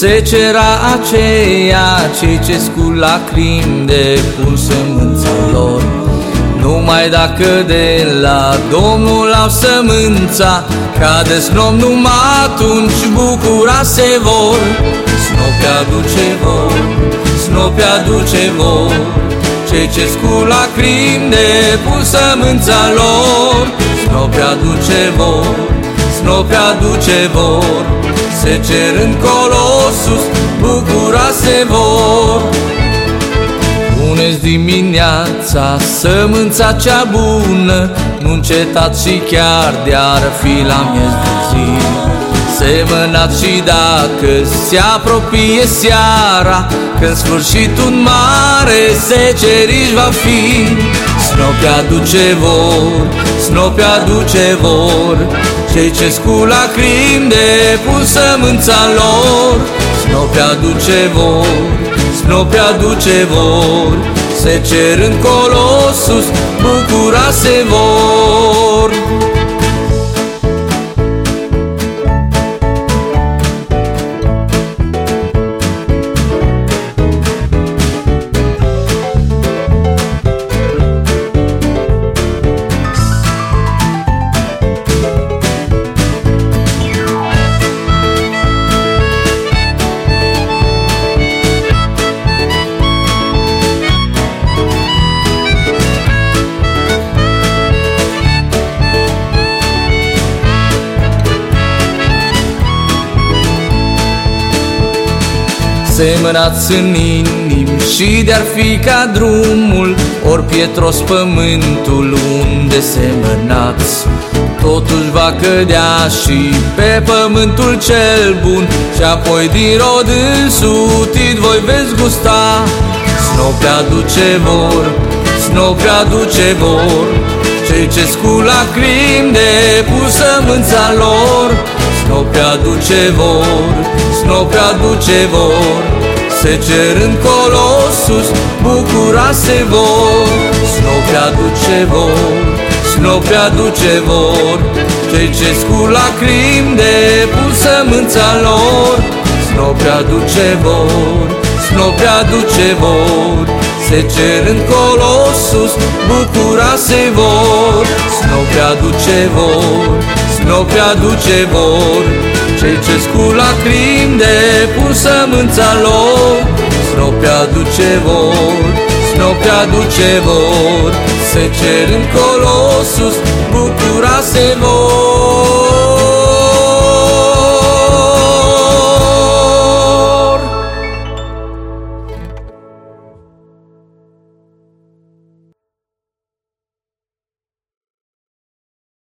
secera aceea, cei ce scul lacrimi de pun sămânța lor. Numai dacă de la Domnul au sămânța, cade snop numai atunci bucura se vor. Snopi aduce vor, snopi aduce vor, cei ce scul lacrimi de pun sămânța lor. Snopi aduce vor, snopi aduce vor, se cer încolo sus, bucura se vor. Puneți dimineața sămânța cea bună, nu încetați și chiar de-ar fi la miez de zi. Semănați și dacă se apropie seara, când sfârșitul mare seceriș va fi. Snopi aduce vor, snopi aduce vor, cei ce scul lacrimi de pun sămânța lor. Snopi aduce vor, snopi aduce vor, se cer încolo sus, bucura se vor. Semănați în inim și de-ar fi ca drumul, ori pietros pământul unde semănați, totuși va cădea și pe pământul cel bun, și apoi din rod însutit voi veți gusta. Snopi aduce vor, snopi aduce vor, cei ce scul lacrimi de pun sămânța lor. Snopi aduce vor, snopi aduce vor, se cer încolo sus, bucura se vor. Snopi aduce vor, snopi aduce vor, cei ce scul lacrimi de pun sămânța lor. Snopi aduce vor, snopi aduce vor, se cer încolo sus, bucura se vor. Snopi aduce vor, snopi aduce vor, cei ce scul lacrimi de pun sămânța lor. Snopi aduce vor, snopi aduce vor, se cer încolo sus, bucura se vor.